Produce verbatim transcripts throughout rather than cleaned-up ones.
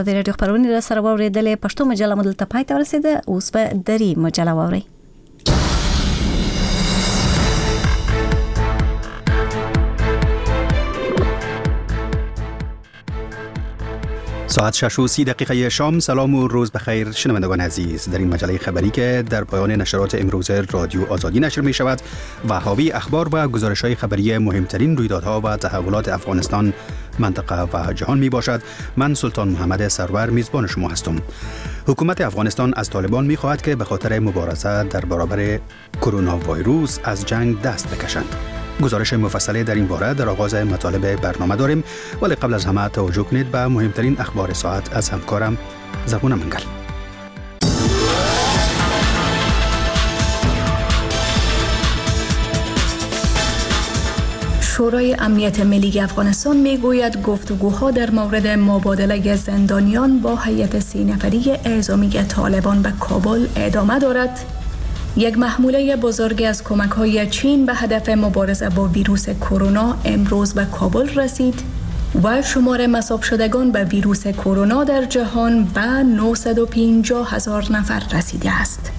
د رادیو خبرونه را سره واوریدلې پښتو مجله مدل ته پای ته ورسېده. اوس به درې مجله واوري. ساعت شش و سی دقیقه شام. سلام و روز بخیر شنوندگان عزیز. در این مجله خبری که در پایان نشرات امروز رادیو آزادی نشر می شود و حاوی اخبار و گزارش های خبری مهمترین رویدادها و تحولات افغانستان، منطقه و جهان می باشد. من سلطان محمد سرور میزبان شما هستم. حکومت افغانستان از طالبان می خواهد که به خاطر مبارزه در برابر کرونا ویروس از جنگ دست بکشند. گزارش مفصلی در این باره در آغاز مطالب برنامه داریم، ولی قبل از همه توجه کنید به مهمترین اخبار ساعت از همکارم زبون منگل. شورای امنیت ملی افغانستان میگوید گفتگوها در مورد مبادله زندانیان با هیئت سی نفری اعزامی طالبان به کابل ادامه دارد. یک محموله بزرگ از کمک‌های چین به هدف مبارزه با ویروس کرونا امروز به کابل رسید و شمار مصاب شدگان به ویروس کرونا در جهان به نهصد و پنجاه هزار نفر رسیده است.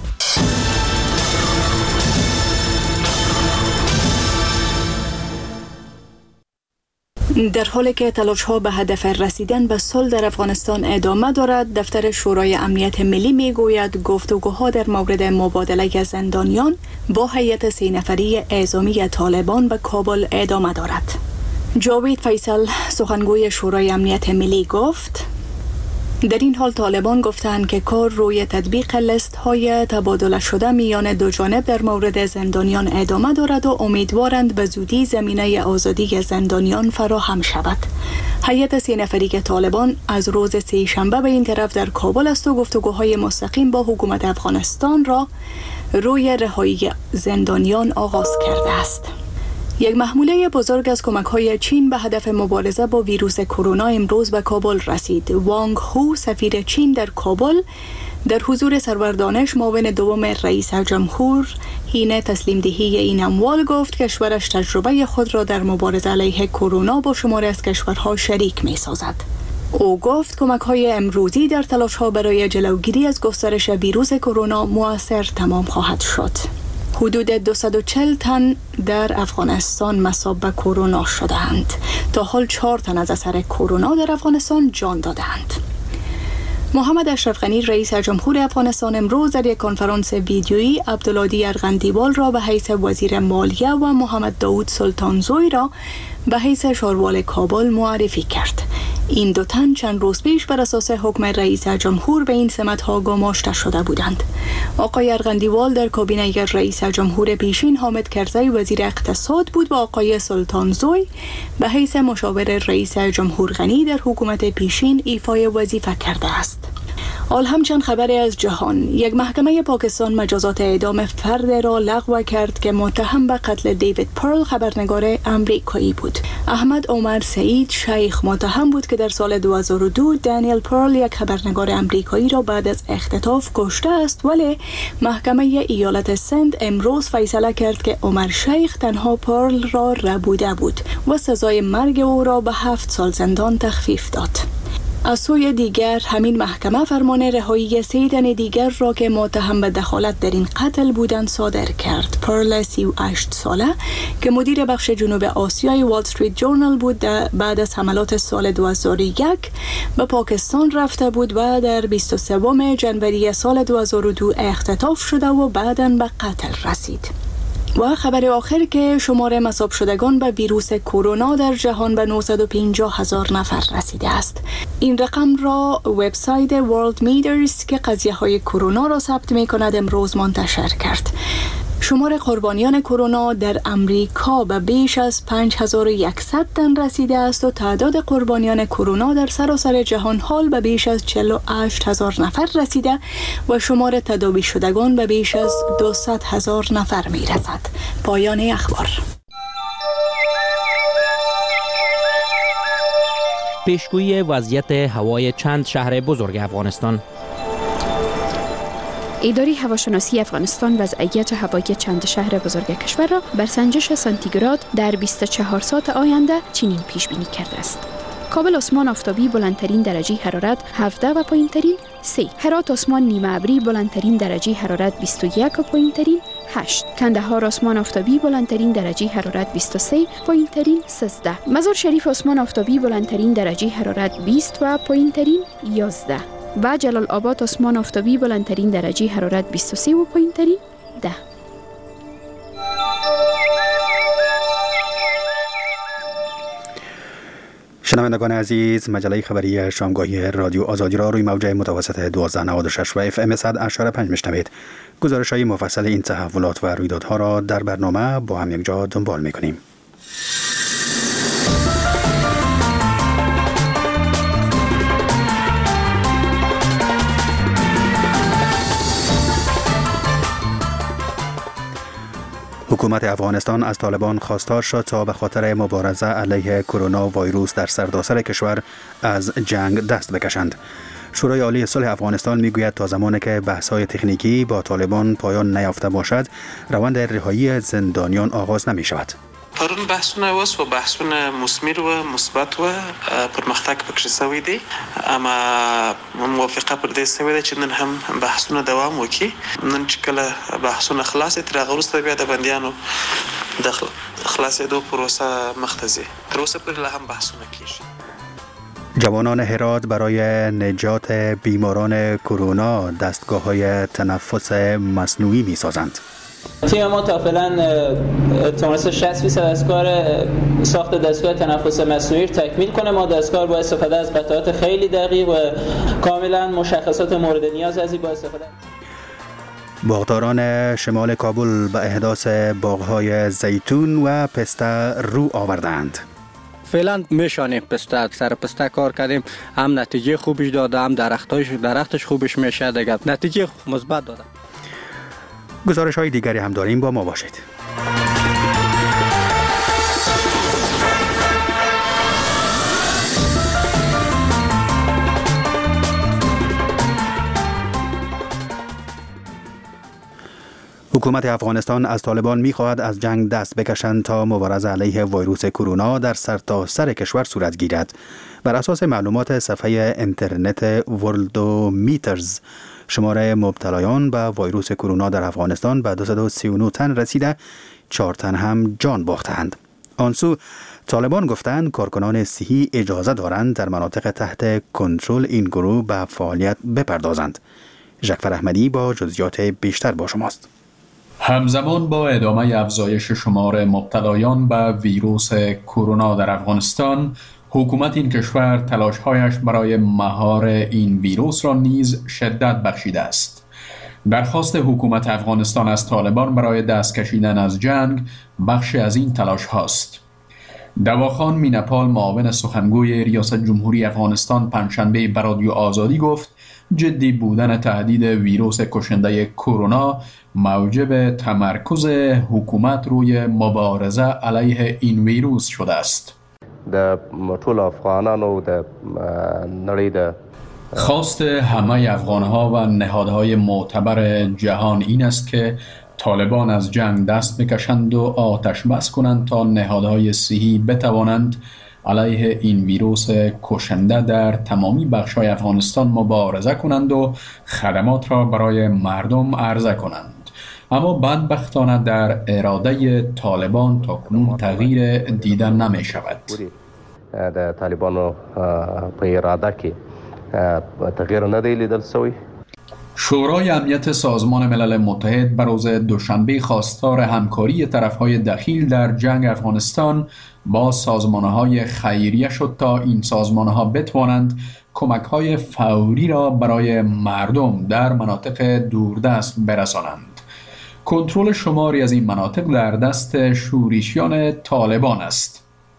در حالی که تلاش‌ها به هدف رسیدن به صلح در افغانستان ادامه دارد، دفتر شورای امنیت ملی میگوید گفتگوها در مورد مبادله زندانیان با هیئت سی نفری اعزامی طالبان به کابل ادامه دارد. جاوید فیصل سخنگوی شورای امنیت ملی گفت: در این حال طالبان گفتند که کار روی تطبیق لیست های تبادله شده میان دو جانب در مورد زندانیان ادامه دارد و امیدوارند به زودی زمینه آزادی زندانیان فراهم شود. هیئت سی نفری که طالبان از روز سه شنبه به این طرف در کابل است و گفتگوهای مستقیم با حکومت افغانستان را روی رهایی زندانیان آغاز کرده است. یک محموله بزرگ از کمک‌های چین به هدف مبارزه با ویروس کرونا امروز به کابل رسید. وانگ هو سفیر چین در کابل در حضور سرور دانش معاون دوم رئیس جمهور حین تسلیم دهی این اموال گفت کشورش تجربه خود را در مبارزه علیه کرونا با شماری از کشورها شریک می‌سازد. او گفت کمک‌های امروزی در تلاش‌ها برای جلوگیری از گسترش ویروس کرونا مؤثر تمام خواهد شد. حدود دویست و چهل تن در افغانستان مصاب به کرونا شدند. تا حال چهار تن از اثر کرونا در افغانستان جان دادند. محمد اشرف غنی رئیس جمهور افغانستان امروز در یک کنفرانس ویدیویی عبدالهادی ارغندیوال را به حیث وزیر مالیه و محمد داود سلطانزوی را به حیث شاروال کابل معرفی کرد. این دو تن چند روز پیش بر اساس حکم رئیس جمهور به این سمت‌ها گماشته شده بودند. آقای ارغندیوال در کابینه رئیس جمهور پیشین حامد کرزی وزیر اقتصاد بود و آقای سلطانزوی به حیث مشاور رئیس جمهور غنی در حکومت پیشین ایفای وظیفه کرده است. حال همچنین خبری از جهان. یک محکمه پاکستان مجازات اعدام فرد را لغو کرد که متهم به قتل دیوید پرل خبرنگار امریکایی بود. احمد عمر سعید شیخ متهم بود که در سال دو هزار و دو دانیل پرل یک خبرنگار امریکایی را بعد از اختطاف کشته است، ولی محکمه ایالت سند امروز فیصله کرد که عمر شیخ تنها پرل را ربوده بود و سزای مرگ او را به هفت سال زندان تخفیف داد. از سوی دیگر همین محکمه فرمان رهایی سه تن دیگر را که متهم به دخالت در این قتل بودند صادر کرد. پرل سی و هشت ساله که مدیر بخش جنوب آسیای وال استریت جورنال بود بعد از حملات سال دو هزار و یک به پاکستان رفته بود و در بیست و سوم ژانویه سال دو هزار و دو اختطاف شده و بعداً به قتل رسید. و خبر آخر که شمار مصاب شدگان به ویروس کرونا در جهان به نهصد و پنجاه هزار نفر رسیده است. این رقم را وبسایت ورلد میدرز که قضیه های کرونا را ثبت می کند امروز منتشر کرد. شمار قربانیان کرونا در امریکا به بیش از پنج هزار و صد تن رسیده است و تعداد قربانیان کرونا در سراسر جهان حال به بیش از چهل و هشت هزار نفر رسیده و شمار تداوی شدگان به بیش از دویست هزار نفر می رسد. پایان اخبار. پیشگویی وضعیت هوای چند شهر بزرگ افغانستان. اداره هواشناسی افغانستان وضعیت هوایی چند شهر بزرگ کشور را بر سنجش سانتیگراد در بیست و چهار ساعت آینده چنین پیش بینی کرده است: کابل آسمان آفتابی بلندترین درجه حرارت هفده و پایینترین سه. هرات آسمان نیمه ابری بلندترین درجه حرارت بیست و یک و پایینترین هشت. کندهار آسمان آفتابی بلندترین درجه حرارت بیست و سه پایینترین سیزده. مزار شریف آسمان آفتابی بلندترین درجه حرارت بیست و پایینترین یازده. و جلال آباد آسمان آفتابی بلندترین درجه حرارت بیست و سه و پایینترین ده. شنوندگان عزیز، مجله خبری شامگاهی رادیو آزادی را روی موج متوسط دوازده نود و شش و اف ام صد و هشت پنج میشنوید. گزارش‌های مفصل این تحولات و رویدادها را در برنامه با هم یک جا دنبال می‌کنیم. حکومت افغانستان از طالبان خواستار شد تا به خاطر مبارزه علیه کرونا ویروس در سرتاسر کشور از جنگ دست بکشند. شورای عالی صلح افغانستان میگوید تا زمانی که بحث‌های تکنیکی با طالبان پایان نیافته باشد، روند رهایی زندانیان آغاز نمی شود. پرون بحثونه وس و بحثونه مثمر و مثبت و پرمختګ پکې شوی دی، اما موافقه پر دې شوی دی چې نن هم بحثونه دوام وکړي. نن چې کله بحثونه خلاص تر هغه وروسته بیا د بندیانو د خلاصېدو پروسه مخ ته ځي. تر اوسه پورې لا هم بحثونه کیږي. جوانان هرات برای نجات بیماران کرونا دستگاه‌های تنفس مصنوعی می‌سازند. تیم ما تا فعلا تونسته شصت درصد از کار ساخت دستگاه تنفس مصنوعی تکمیل کنه. ما دستگاه با استفاده از قطعات خیلی دقیق و کاملا مشخصات مورد نیاز از این با استفاده. باغداران شمال کابل به احداث باغ‌های زیتون و پسته رو آوردند. فعلا میشانیم پسته سر پسته کار کردیم، هم نتیجه خوبش داده، هم درختش درختش خوبش میشه دیگه، نتیجه مثبت داده. گزارش های دیگری هم داریم، با ما باشید. حکومت افغانستان از طالبان می‌خواهد از جنگ دست بکشند تا مبارزه علیه ویروس کرونا در سرتاسر کشور صورت گیرد. بر اساس معلومات صفحه اینترنت ورلدومیترز، شماره مبتلایان به ویروس کرونا در افغانستان به دویست و سی و نه تن رسیده، چهار تن هم جان باختند. آنسو طالبان گفتند کارکنان صحی اجازه دارند در مناطق تحت کنترل این گروه به فعالیت بپردازند. ژکفر احمدی با جزئیات بیشتر با شماست. همزمان با ادامه افزایش شمار مبتلایان به ویروس کرونا در افغانستان، حکومت این کشور تلاش‌هایش برای مهار این ویروس را نیز شدت بخشیده است. درخواست حکومت افغانستان از طالبان برای دست کشیدن از جنگ بخش از این تلاش هاست. دواخان مینپال، معاون سخنگوی ریاست جمهوری افغانستان، پنجشنبه به رادیو آزادی گفت جدی بودن تهدید ویروس کشنده کرونا موجب تمرکز حکومت روی مبارزه علیه این ویروس شده است. د ټول افغانانو د نړۍ د خواست همه افغانها و نهادهای معتبر جهان این است که طالبان از جنگ دست بکشند و آتش بس کنند تا نهادهای صحی بتوانند علیه این ویروس کشنده در تمامی بخش‌های افغانستان مبارزه کنند و خدمات را برای مردم عرضه کنند. اما بدبختانه در اراده طالبان تاکنون تغییر دیده نمی شود. د طالبانو په اراده کې تغییر نه دی لیدل شوی. شورای امنیت سازمان ملل متحد به روز دوشنبه خواستار همکاری طرف‌های دخیل در جنگ افغانستان با سازمان‌های خیریه شد تا این سازمان‌ها بتوانند کمک‌های فوری را برای مردم در مناطق دوردست برسانند. کنترل شماری از این مناطق در دست شورشیان طالبان است.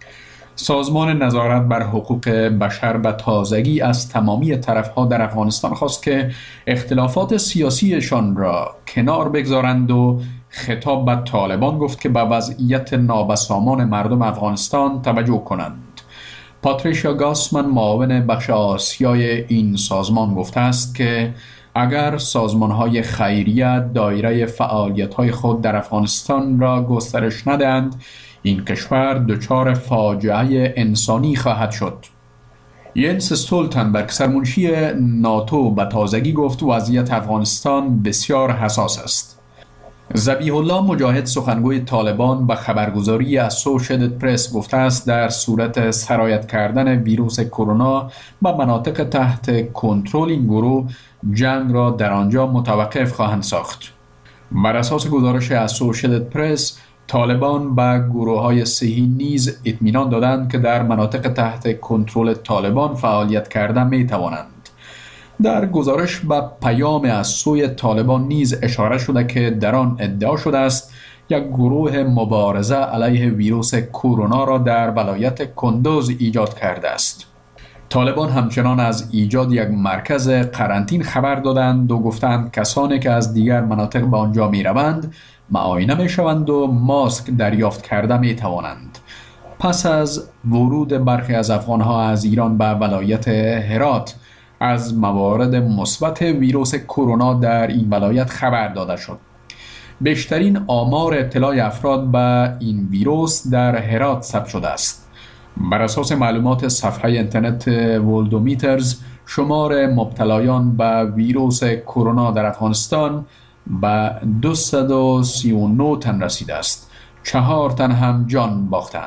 سازمان نظارت بر حقوق بشر به تازگی از تمامی طرف‌ها در افغانستان خواست که اختلافات سیاسیشان را کنار بگذارند و خطاب به طالبان گفت که به وضعیت نابسامان مردم افغانستان توجه کنند. پاتریشیا گاسمن، معاون بخش آسیای این سازمان، گفته است که اگر سازمان‌های خیریه دایره فعالیت‌های خود در افغانستان را گسترش ندهند، این کشور دچار فاجعه انسانی خواهد شد. ینس استولتنبرگ سرمنشی ناتو به تازگی گفت وضعیت افغانستان بسیار حساس است. ذبیح الله مجاهد سخنگوی طالبان به خبرگزاری اسوشیتد پرس گفته است در صورت سرایت کردن ویروس کرونا به مناطق تحت کنترل این گروه جنگ را در آنجا متوقف خواهند ساخت. بر اساس گزارش اسوشیتد پرس طالبان به گروه‌های صحی نیز اطمینان دادند که در مناطق تحت کنترل طالبان فعالیت کردن می‌توانند. در گزارش به پیام از سوی طالبان نیز اشاره شده که در آن ادعا شده است یک گروه مبارزه علیه ویروس کرونا را در ولایت کندوز ایجاد کرده است. طالبان همچنان از ایجاد یک مرکز قرنطین خبر دادند و گفتند کسانی که از دیگر مناطق به آنجا می روند معاینه می شوند و ماسک دریافت کرده می توانند. پس از ورود برخی از افغانها از ایران به ولایت هرات از موارد مثبت ویروس کرونا در این ولایت خبر داده شد. بیشترین آمار ابتلای افراد به این ویروس در هرات ثبت شده است. بر اساس معلومات صفحه اینترنت ولدومیترز، شمار مبتلایان به ویروس کرونا در افغانستان به دویست و سی و نه تن رسیده است. چهار تن هم جان باختند.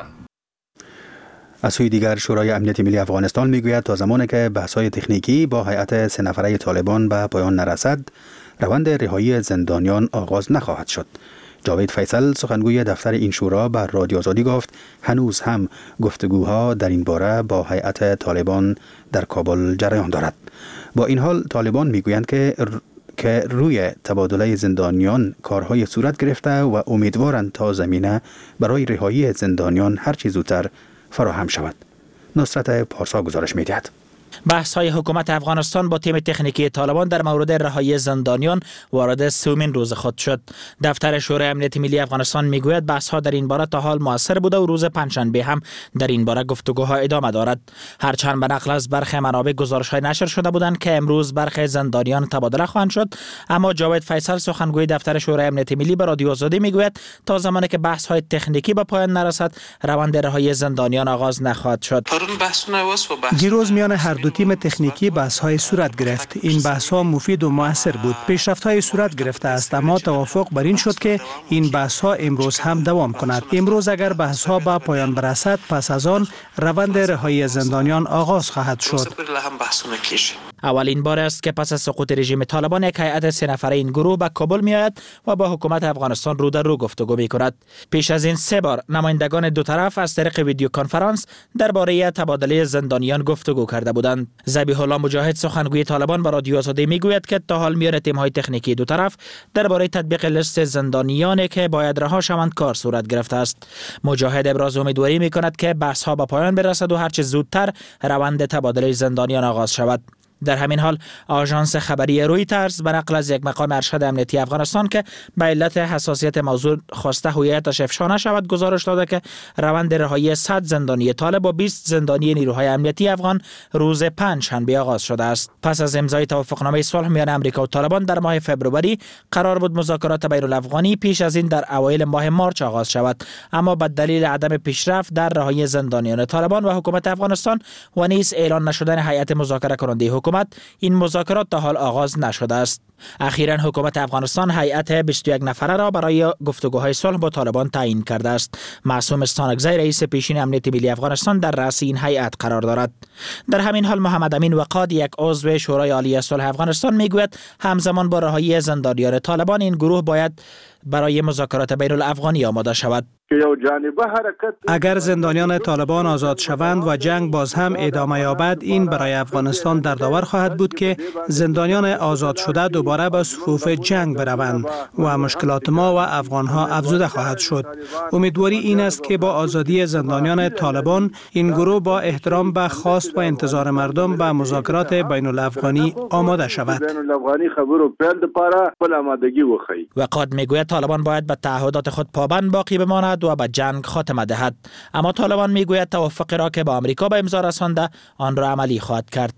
از سوی دیگر شورای امنیت ملی افغانستان میگوید تا زمانی که بحث‌های تکنیکی با هیئت سه نفره طالبان به پایان نرسد، روند رهایی زندانیان آغاز نخواهد شد. جاوید فیصل سخنگوی دفتر این شورا بر رادیو آزادی گفت هنوز هم گفتگوها در این باره با هیئت طالبان در کابل جریان دارد. با این حال طالبان میگویند که که روی تبادله زندانیان کارهای صورت گرفته و امیدوارند تا زمینه برای رهایی زندانیان هر چه زودتر فراهم شود. نصرت پارسا گزارش می‌دهد. بحث های حکومت افغانستان با تیم تکنیکی طالبان در مورد رهایی زندانیان وارد سومین روز خود شد. دفتر شورای امنیت ملی افغانستان میگوید بحث ها در این باره تا حال مؤثر بوده و روز پنجشنبه هم در این باره گفتگوها ادامه دارد. هرچند به نقل از برخی منابع گزارش های نشر شده بودند که امروز برخی زندانیان تبادله خواهند شد، اما جاوید فیصل سخنگوی دفتر شورای امنیت ملی به رادیو آزادی میگوید تا زمانی که بحث های تکنیکی به پایان نرسد، روند رهایی زندانیان آغاز نخواهد شد. دیروز میان هر دو تیم تکنیکی بحث‌های صورت گرفت. این بحث‌ها مفید و مؤثر بود. پیشرفت‌های صورت گرفته است، اما توافق بر این شد که این بحث‌ها امروز هم دوام کند. امروز اگر بحث‌ها به پایان برسد، پس از آن روند رهایی زندانیان آغاز خواهد شد. اولین بار است که پس از سقوط رژیم طالبان یک هیئت سه نفره این گروه به کابل میآید و با حکومت افغانستان رو در رو گفتگو می‌کند. پیش از این سه بار نمایندگان دو طرف از طریق ویدیو کنفرانس درباره تبادله زندانیان گفتگو کرده بودند. ذبیح الله مجاهد سخنگوی طالبان به رادیو آزادی میگوید که تا حال میان تیم‌های تکنیکی دو طرف درباره تطبیق لیست زندانیانی که باید رها شوند کار صورت گرفته است. مجاهد ابراز امیدواری می‌کند که بحث‌ها به پایان برسد و هر چه زودتر روند تبادله زندانیان آغاز شود. در همین حال آژانس خبری رویترز به نقل از یک مقام ارشد امنیتی افغانستان که به علت حساسیت موضوع خواسته هویتش افشا نشود گزارش داده که روند رهایی صد زندانی طالب و بیست زندانی نیروهای امنیتی افغان روز پنجشنبه آغاز شده است. پس از امضای توافقنامه صلح میان امریکا و طالبان در ماه فوریه قرار بود مذاکرات بین الافغانی پیش از این در اوایل ماه مارچ آغاز شود، اما به دلیل عدم پیشرفت در رهایی زندانیان طالبان و حکومت افغانستان و نیز اعلان نشدن هیئت مذاکره کننده حکومت این مذاکرات تا حال آغاز نشده است. اخیراً حکومت افغانستان هیئت بیست و یک نفره را برای گفتگوهای صلح با طالبان تعیین کرده است. معصوم استانکزی رئیس پیشین امنیت ملی افغانستان در رأس این هیئت قرار دارد. در همین حال محمد امین وقاد یک عضو شورای عالی صلح افغانستان میگوید همزمان با رهایی زندانیان طالبان این گروه باید برای مذاکرات بین الافغانی آماده شود. اگر زندانیان طالبان آزاد شوند و جنگ باز هم ادامه یابد، این برای افغانستان دردآور خواهد بود که زندانیان آزاد شده دوباره به صفوف جنگ بروند و مشکلات ما و افغانها افزوده خواهد شد. امیدواری این است که با آزادی زندانیان طالبان این گروه با احترام به خواست و انتظار مردم به مذاکرات بین الافغانی آماده شود. وقاد میگوید طالبان باید به تعهدات خود پابند باقی بماند و به جنگ خاتمه دهد، اما طالبان میگوید توافقی را که با آمریکا به امضا رسانده آن را عملی خواهد کرد.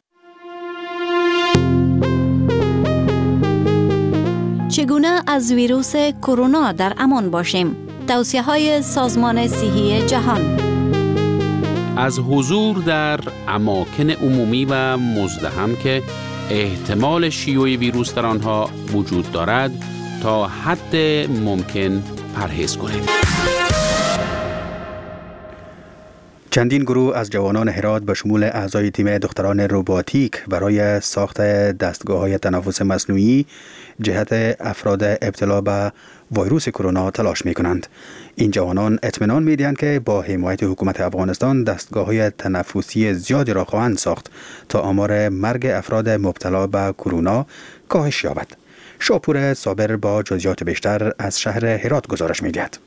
چگونه از ویروس کرونا در امان باشیم؟ توصیه‌های سازمان صحی جهان. از حضور در اماکن عمومی و مزدحم که احتمال شیوع ویروس در آنها وجود دارد تا حد ممکن پرهیز کنید. چندین گروه از جوانان هرات به شمول اعضای تیم دختران روباتیک برای ساخت دستگاه‌های تنفس مصنوعی جهت افراد ابتلا به ویروس کرونا تلاش می‌کنند. این جوانان اطمینان می‌دهند که با حمایت حکومت افغانستان دستگاه‌های تنفسی زیادی را خواهند ساخت تا آمار مرگ افراد مبتلا به کرونا کاهش یابد. شاپور صابر با جزئیات بیشتر از شهر هرات گزارش می‌دهد.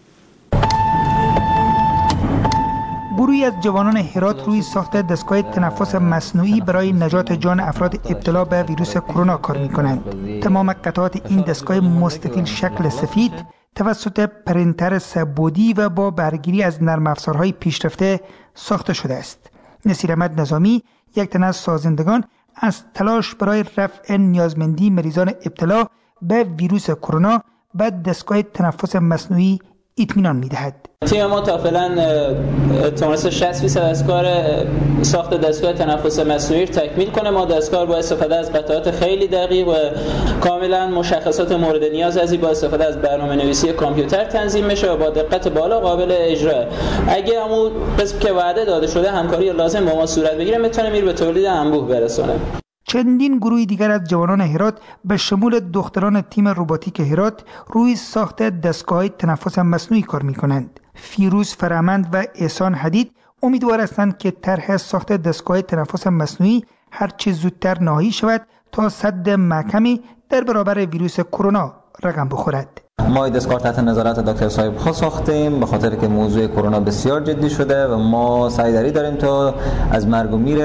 گروهی از جوانان هرات روی ساخت دستگاه تنفس مصنوعی برای نجات جان افراد ابتلا به ویروس کرونا کار می‌کنند. تمام قطعات این دستگاه مستطیل شکل سفید توسط پرینتر سه‌بعدی و با برگیری از نرم افزارهای پیشرفته ساخته شده است. نصیر احمد نظامی، یک تن از سازندگان، از تلاش برای رفع نیازمندی مریضان ابتلا به ویروس کرونا به دستگاه تنفس مصنوعی اطمینان می‌دهد. تیم ما تا فعلا تونسته شصت درصد از کار ساخت دستگاه تنفس مصنوعی تکمیل کنه. ما دستگاه با استفاده از قطعات خیلی دقیق و کاملا مشخصات مورد نیاز از با استفاده از برنامه‌نویسی کامپیوتر تنظیم میشه و با دقت بالا قابل اجرا. اگه همون قسم که وعده داده شده همکاری لازم با ما صورت بگیره میتونه میر به تولید انبوه برسونه. چندین گروه دیگر از جوانان هرات به شمول دختران تیم روباتیک هرات روی ساخت دستگاه‌های تنفس مصنوعی کار می‌کنند. فیروز فرامند و احسان حدید امیدوار هستند که طرح ساخت دستگاه تنفس مصنوعی هر چه زودتر نهایی شود تا سد محکمی در برابر ویروس کرونا رقم بخورد. ما این دستگاه تحت نظارت دکتر صاحب خاص ساختیم به خاطر که موضوع کرونا بسیار جدی شده و ما سعی داری داریم تا از مرگ و میر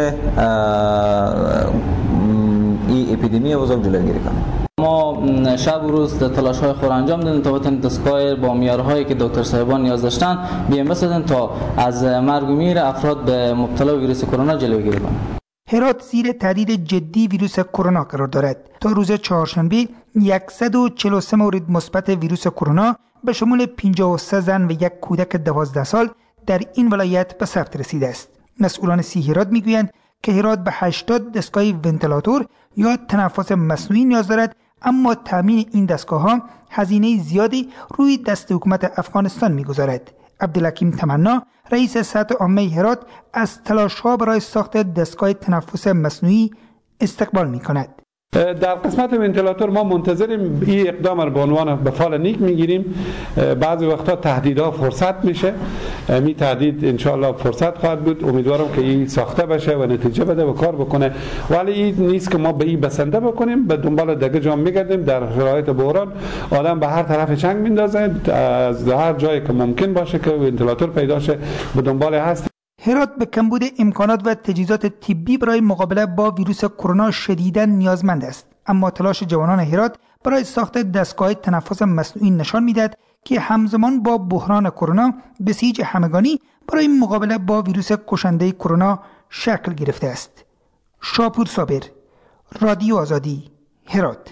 این اپیدمی بزرگ جلوگیری کنیم. ما شب و روز تلاش‌های خود انجام دادیم تا بتونیم دستگاه با معیارهایی که دکتر صاحبان نیاز داشتن بیام بسازیم تا از مرگ و میر افراد به مبتلا ویروس کرونا جلوگیری کنیم. هرات زیر تهدید جدی ویروس کرونا قرار دارد. تا روز چهارشنبه صد و چهل و سه مورد مثبت ویروس کرونا به شمول پنجاه و سه زن و یک کودک دوازده سال در این ولایت به ثبت رسیده است. مسئولان سی هرات میگویند که هرات به هشتاد دستگاه ونتیلاتور یا تنفس مصنوعی نیاز دارد، اما تامین این دستگاه‌ها هزینه زیادی روی دست حکومت افغانستان می‌گذارد. عبدالحکیم تمنا، رئیس سطح عامه هرات، از تلاش‌ها برای ساخت دستگاه تنفس مصنوعی استقبال می‌کند. در قسمت ونتیلاتور ما منتظریم این اقدام رو به عنوان به فال نیک میگیریم. بعضی وقتا تهدیدها فرصت میشه، می تهدید انشالله فرصت خواهد بود. امیدوارم که این ساخته بشه و نتیجه بده و کار بکنه، ولی این نیست که ما به این بسنده بکنیم، به دنبال دیگه جام میگردیم. در شرایط بحران آدم به هر طرف چنگ میندازه، از هر جایی که ممکن باشه که ونتیلاتور پیدا شه به دنبال هست. هرات به کمبود امکانات و تجهیزات طبی برای مقابله با ویروس کرونا شدیداً نیازمند است، اما تلاش جوانان هرات برای ساخت دستگاه تنفس مصنوعی نشان می‌دهد که همزمان با بحران کرونا بسیج همگانی برای مقابله با ویروس کشنده کرونا شکل گرفته است. شاپور صابر، رادیو آزادی، هرات.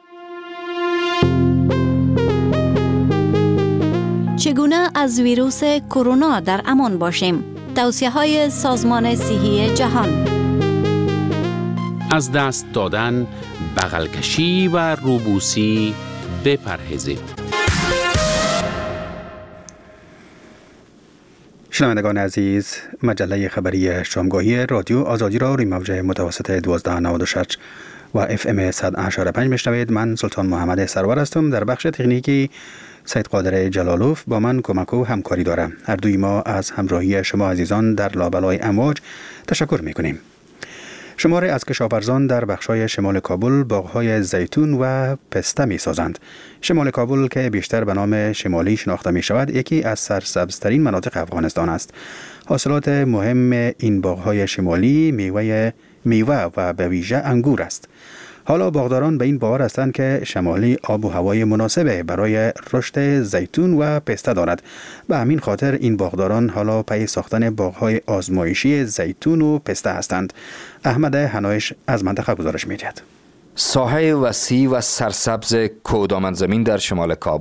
چگونه از ویروس کرونا در امان باشیم؟ توصیه‌های سازمان صحی جهان. از دست دادن، بغل کشی و روبوسی بپرهیزید. شنوندگان عزیز، مجله خبری شامگاهی رادیو آزادی را روی موج متوسط دوازده نود و شش و اف ام صد و هشت و پنج میشنوید. من سلطان محمد سرور هستم. در بخش تکنیکی سید قادر جلالوف با من کمک و همکاری دارم. هر دوی ما از همراهی شما عزیزان در لابلای امواج تشکر میکنیم. شماره از کشاورزان در بخشای شمال کابل باغهای زیتون و پسته می سازند. شمال کابل که بیشتر به نام شمالی شناخته می شود، یکی از سرسبزترین مناطق افغانستان است. حاصلات مهم این باغهای شمالی میوه میوه و به ویژه انگور است. حالا باغداران به این باور هستند که شمالی آب و هوای مناسب برای رشد زیتون و پسته دارد. به همین خاطر این باغداران حالا پی ساختن باغ‌های آزمایشی زیتون و پسته هستند. احمد حنایش از منطقه گزارش می‌دهد. ساحه وسیع و سرسبز کودامن زمین در شمال کابل.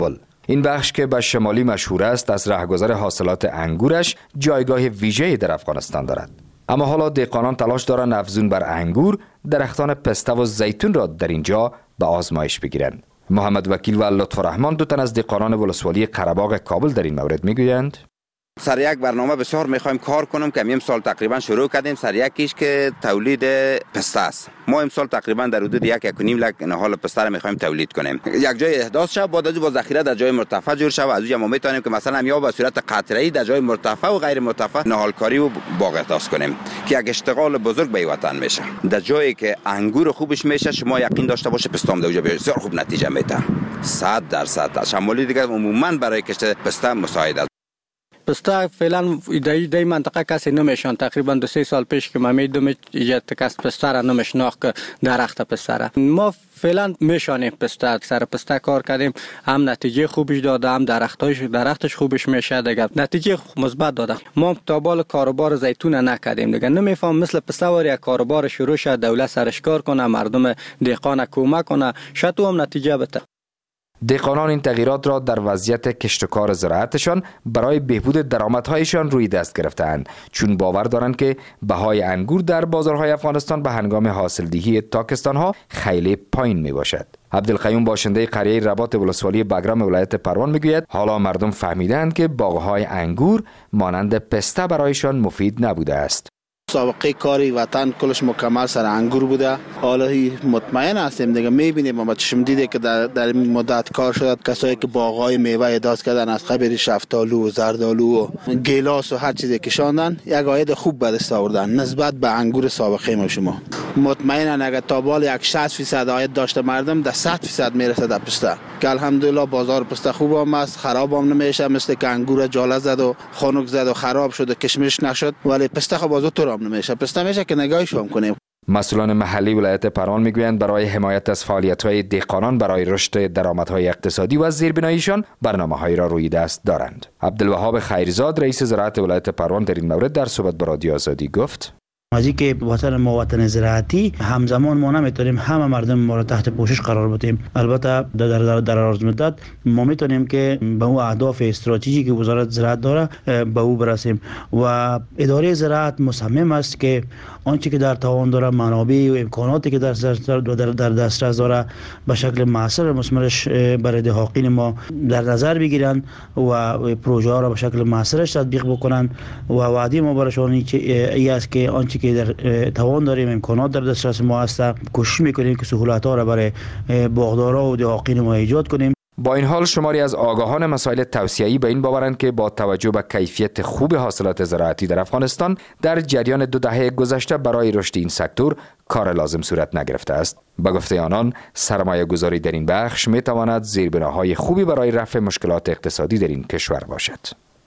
این بخش که به شمالی مشهور است از رهگذر حاصلات انگورش جایگاه ویژه‌ای در افغانستان دارد. اما حالا دهقانان تلاش دارند افزون بر انگور درختان پسته و زیتون را در اینجا به آزمایش بگیرند. محمد وکیل و لطف‌الرحمن دو تن از دهقانان ولسوالی قره‌باغ کابل در این مورد میگویند سر یک برنامه بسیار میخوایم کار کنیم که امسال تقریبا شروع کردیم. سر یکیش که تولید پسته است. ما امسال تقریبا در حدود یک یک و نیم لک نهال پسته را میخوایم تولید کنیم. یک جای احداث شود، بعد از با ذخیره در جای مرتفع جور شود. از اونجا ما میتونیم که مثلا یا به صورت قطره‌ای در جای مرتفع و غیر مرتفع نهالکاری و باغ احداث کنیم که یک اشتغال بزرگ به وطن میشه. در جایی که انگور خوبش میشه شما یقین داشته باشه پسته هم در اونجا بسیار خوب نتیجه میده. صد درصد شمالی دیگه عموما برای کشت پسته مساعد است. پسته فعلا در منطقه کسی نمیشن. تقریبا دو سه سال پیش که من میدم یه کس پسته را نمیشناخت که درخت پسته را. ما فعلا میشانیم پسته. سر پسته کار کردیم، هم نتیجه خوبش داده، هم درختش درختش خوبش میشه دیگه. نتیجه مثبت داده. ما تا بال کاروبار زیتون نکردیم دیگه. نمیفهم مثل پسته واری کاروبار شروع شد، دولت سرش کار کنه، مردم دهقان کمک کنه، شاید هم نتیجه بده. دهقانان این تغییرات را در وضعیت کشت و کار زراعتشان برای بهبود درآمدهایشان روی دست گرفتند، چون باور دارند که بهای انگور در بازارهای افغانستان به هنگام حاصلدهی تاکستانها خیلی پایین می باشد. عبدالقیوم باشنده قریه رباط ولسوالی بگرام ولایت پروان میگوید حالا مردم فهمیدند که باغهای انگور مانند پسته برایشان مفید نبوده است. سابقه کاری وطن کلش مکمل سر انگور بوده. حالا مطمئن هستیم دیگه، میبینیم ما چشم دیده که در, در این مدت کار شد. کسایی که باغهای میوه احداث کردن از قبیل شفتالو و زردالو و گیلاس و هر چیزی کشاندن یک عاید خوب به دست آوردن نسبت به انگور سابقه ما. شما مطمئنن اگر تا بال یک شصت فیصد عاید داشته مردم در صد فیصد میرسه در پسته که الحمدلله بازار پسته خوب هم است، خراب هم نمیشه. مثل که انگور جاله زد و خنک زد و خراب شد و کشمش نشد، ولی پسته خب بازو تو نمیشه. پسته میشه که نگاهش هم کنیم. مسئولان محلی ولایت پروان میگویند برای حمایت از فعالیت‌های دهقانان برای رشد درآمدهای اقتصادی و زیربناییشان برنامه‌هایی را روی دست دارند. عبدالوهاب خیرزاد رئیس زراعت ولایت پروان در این مورد در صحبت با رادیو آزادی گفت از اینکه وطن ما وطن زراعتی همزمان ما نمیتونیم همه مردم ما را تحت پوشش قرار بدیم. البته در در دراز مدت ما میتونیم که به اون اهداف استراتژیکی که وزارت زراعت داره به او برسیم و اداره زراعت مصمم است که آنچه که در توان داره، منابع و امکاناتی که در در در دسترس داره به شکل معاصر و مثمرش برای دهقان ما در نظر بگیرن و پروژه ها را به شکل معاصرش تطبیق بکنن و وعده ما برایشان این است که آنچه که در توان داریم، امکانات در دسترس ما هست، کوشش میکنیم که سهولت ها را برای باغدارا و دهقان ما ایجاد کنیم. با این حال شماری از آگاهان مسائل توسعه‌ای به این باورند که با توجه به کیفیت خوب حاصلات زراعتی در افغانستان در جریان دو دهه گذشته برای رشد این سکتور کار لازم صورت نگرفته است. به گفته آنان سرمایه گذاری در این بخش می تواند زیربناهای خوبی برای رفع مشکلات اقتصادی در این کشور باشد.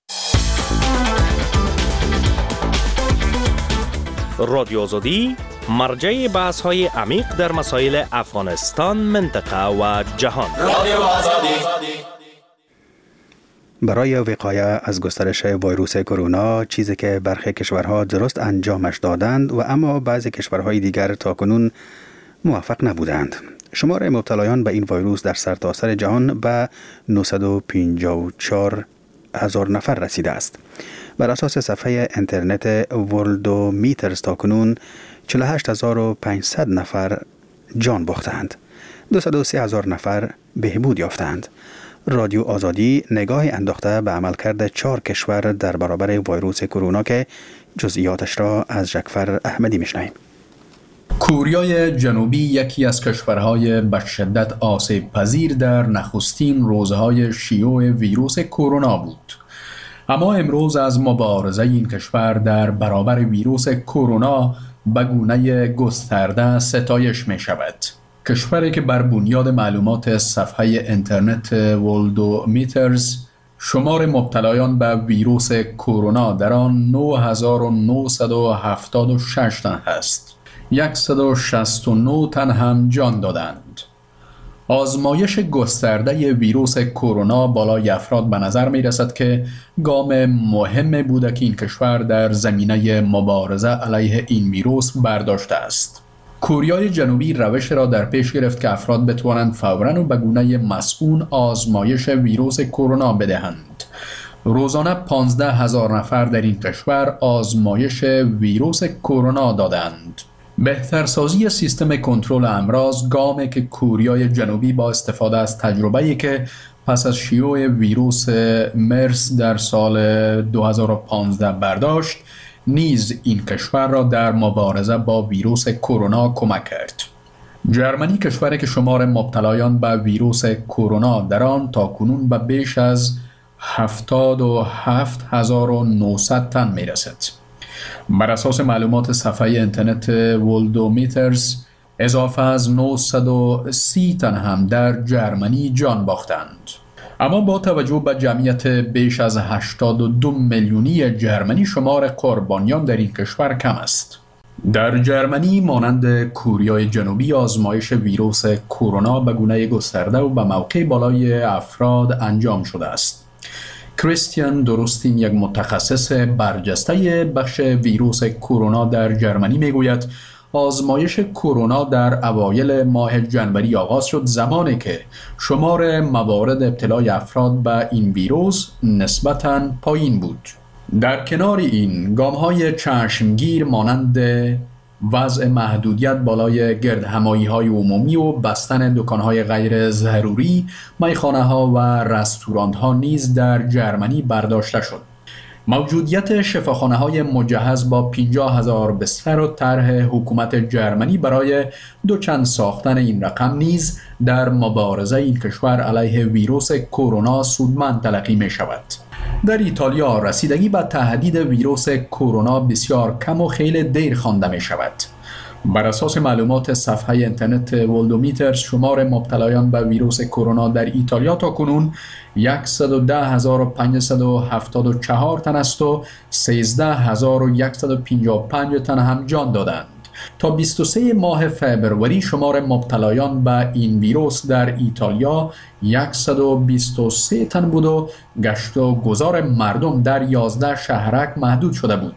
رادیو آزادی مرجع بحث های عمیق در مسائل افغانستان، منطقه و جهان. رادیو آزادی. برای وقایه از گسترش ویروس کرونا، چیزی که برخی کشورها درست انجامش دادند و اما بعضی کشورهای دیگر تاکنون موفق نبودند. شمار مبتلایان به این ویروس در سرتاسر جهان به نهصد و پنجاه و چهار هزار نفر رسیده است. بر اساس صفحه اینترنت ورلدومیترز تاکنون چهل و هشت هزار و پانصد نفر جان باختند. دویست و سه هزار نفر بهبود یافتند. رادیو آزادی نگاه انداخته به عملکرد چهار کشور در برابر ویروس کرونا که جزئیاتش را از جعفر احمدی میشنویم. کوریای جنوبی یکی از کشورهای به شدت آسیب پذیر در نخستین روزهای شیوع ویروس کرونا بود. اما امروز از مبارزه این کشور در برابر ویروس کرونا به گونه گسترده ستایش می شود. کشوری که بر بنیاد معلومات صفحه اینترنت ورلدومیترز شمار مبتلایان به ویروس کرونا در آن نه هزار و نهصد و هفتاد و شش تن است. صد و شصت و نه تن هم جان دادند. آزمایش گسترده ویروس کرونا بالای افراد به نظر می رسد که گام مهم بوده که این کشور در زمینه مبارزه علیه این ویروس برداشته است. کوریای جنوبی روش را در پیش گرفت که افراد بتوانند فوراً و به گونه مسئول آزمایش ویروس کرونا بدهند. روزانه پانزده هزار نفر در این کشور آزمایش ویروس کرونا دادند. بهترسازی سیستم کنترل امراض گامی که کوریای جنوبی با استفاده از تجربه‌ای که پس از شیوع ویروس مرس در سال دو هزار و پانزده برداشت، نیز این کشور را در مبارزه با ویروس کرونا کمک کرد. جرمنی کشوری که شمار مبتلایان به ویروس کرونا در آن تاکنون به بیش از هفتاد و هفت هزار و نهصد تن می رسد. بر اساس معلومات صفحه اینترنت ولدومیترز، اضافه از نهصد و سی تن هم در جرمنی جان باختند. اما با توجه به جمعیت بیش از هشتاد و دو میلیونی جرمنی، شمار قربانیان در این کشور کم است. در جرمنی مانند کوریای جنوبی آزمایش ویروس کرونا به گونه گسترده و به موقع بالای افراد انجام شده است. کریستیان درستین، یک متخصص برجسته بخش ویروس کرونا در جرمنی، میگوید آزمایش کرونا در اوایل ماه جنوری آغاز شد، زمانی که شمار موارد ابتلای افراد به این ویروس نسبتاً پایین بود. در کنار این، گام‌های چشمگیر مانند وضع محدودیت بالای گردهمایی‌های عمومی و بستن دکان‌های غیر ضروری، میخانه‌ها و رستوران‌ها نیز در جرمنی برداشته شد. موجودیت شفاخانه‌های مجهز با پنجاه هزار بستر و طرح حکومت جرمنی برای دوچند ساختن این رقم نیز در مبارزه این کشور علیه ویروس کرونا سودمند تلقی می شود. در ایتالیا رسیدگی به تهدید ویروس کرونا بسیار کم و خیلی دیر خوانده می شود. بر اساس معلومات صفحه اینترنت ولدومیترز، شمار مبتلایان به ویروس کرونا در ایتالیا تا کنون صد و ده هزار و پانصد و هفتاد و چهار تن است و سیزده هزار و صد و پنجاه و پنج تن هم جان دادند. تا بیست و سوم ماه فوریه شمار مبتلایان به این ویروس در ایتالیا صد و بیست و سه تن بود و گشت و گذار مردم در یازده شهرک محدود شده بود.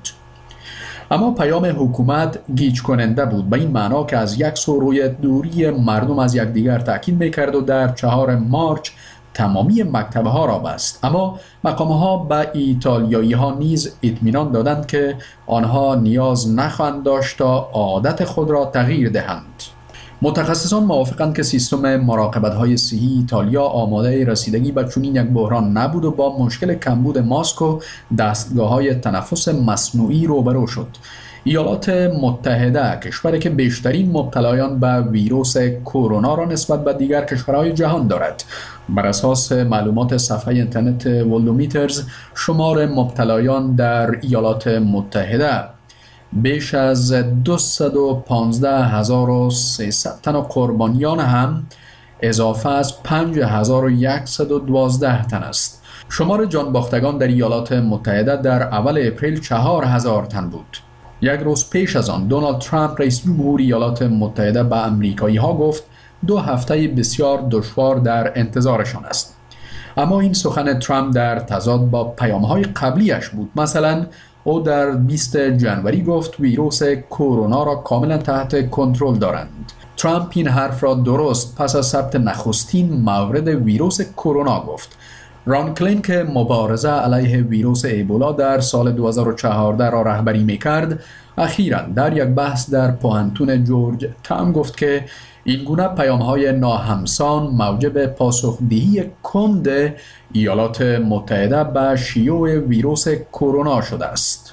اما پیام حکومت گیج کننده بود، به این معنا که از یک سو روی دوری مردم از یکدیگر تاکید میکرد و در چهارم مارچ تمامی مکتبه ها را بست. اما مقامه ها به ایتالیایی ها نیز اطمینان دادند که آنها نیاز نخواهند داشت تا عادت خود را تغییر دهند. متخصصان موافقند که سیستم مراقبت های صحی ایتالیا آماده رسیدگی به چنین یک بحران نبود و با مشکل کمبود ماسک و دستگاه های تنفس مصنوعی روبرو شد. ایالات متحده، کشوری که بیشترین مبتلایان به ویروس کرونا را نسبت به دیگر کشورهای جهان دارد، بر اساس معلومات صفحه اینترنت ولدومیترز، شمار مبتلایان در ایالات متحده بیش از دویست و پانزده هزار و سیصد تن و قربانیان هم اضافه از پنج هزار و صد و دوازده تن است. شمار جانباختگان در ایالات متحده در اول اپریل چهار هزار تن بود. یک روز پیش از آن دونالد ترامپ رئیس جمهور ایالات متحده به امریکایی ها گفت دو هفته بسیار دشوار در انتظارشان است. اما این سخن ترامپ در تضاد با پیام‌های قبلیش بود. مثلا او در بیستم جنوری گفت ویروس کرونا را کاملا تحت کنترل دارند. ترامپ این حرف را درست پس از ثبت نخستین مورد ویروس کرونا گفت. ران کلین که مبارزه علیه ویروس ایبولا در سال دو هزار و چهارده را رهبری میکرد، اخیراً در یک بحث در پوهنتون جورج تاون گفت که این گونه پیام‌های ناهمسان موجب پاسخدهی کند ایالات متحده به شیوع ویروس کرونا شده است.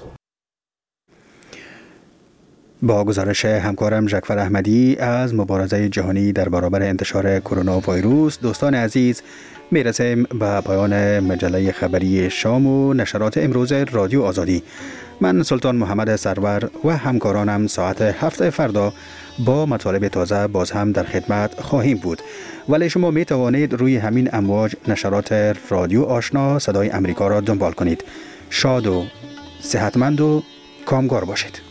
با گزارش همکارم ژکفر احمدی از مبارزه جهانی در برابر انتشار کرونا ویروس، دوستان عزیز میرسیم به پایان مجله خبری شام و نشرات امروز رادیو آزادی. من سلطان محمد سرور و همکارانم ساعت هفت فردا با مطالب تازه باز هم در خدمت خواهیم بود، ولی شما می توانید روی همین امواج نشرات رادیو آشنا صدای امریکا را دنبال کنید. شاد و صحتمند و کامگار باشید.